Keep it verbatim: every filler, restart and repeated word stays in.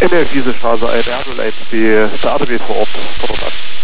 N L vier Phase ein, R null eins B, der A D W vor Ort, fordert an.